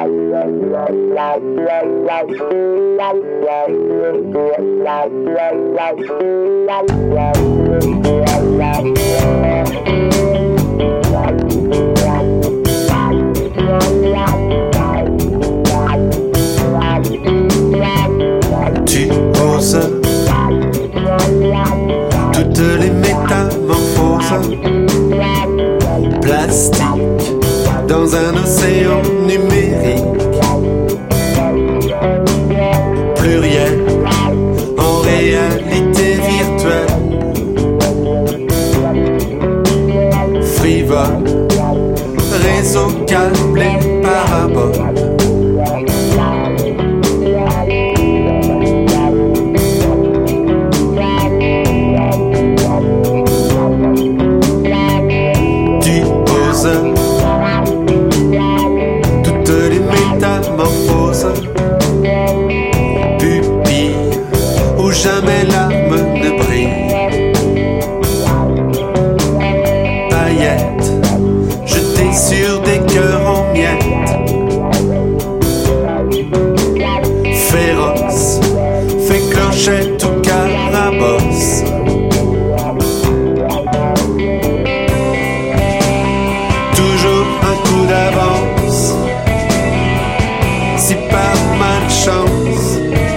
Tu oses toutes les métamorphoses, plastique dans un océan numérique, pluriel en réalité virtuelle, frivole, réseau câblé parabole. Toutes les métamorphoses, pupilles où jamais l'âme ne brille, paillettes jetées sur des cœurs en miettes, féroce, fait clochette ou carabosse. D'avance, si par malchance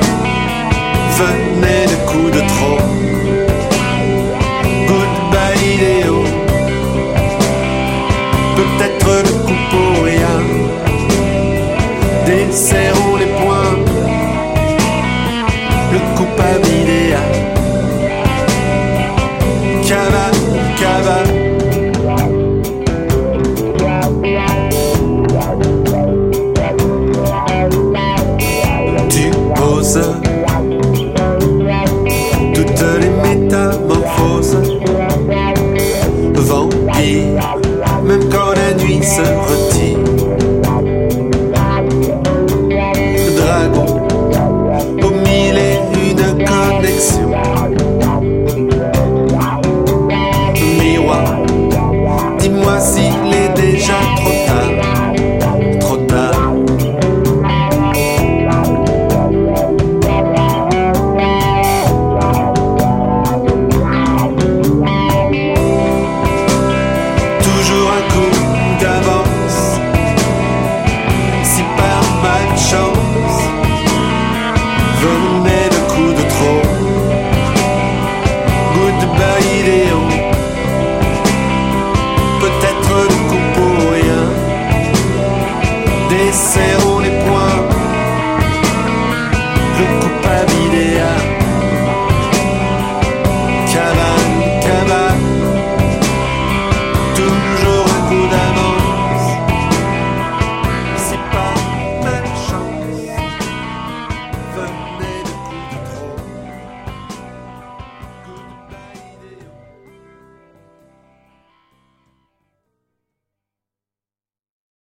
venait le coup de trop. Goodbye idéaux, peut-être le coup pour rien. Desserrons les poings, le coupable idéal. Cavale, cavale. Toutes les métamorphoses, vampire, même quand la nuit se retire, dragon, aux mille et une connexions, miroir, dis-moi s'il est déjà trop tard, trop tard. Venait le coup de trop. Goodbye idéaux, peut-être le coup pour rien. Dessert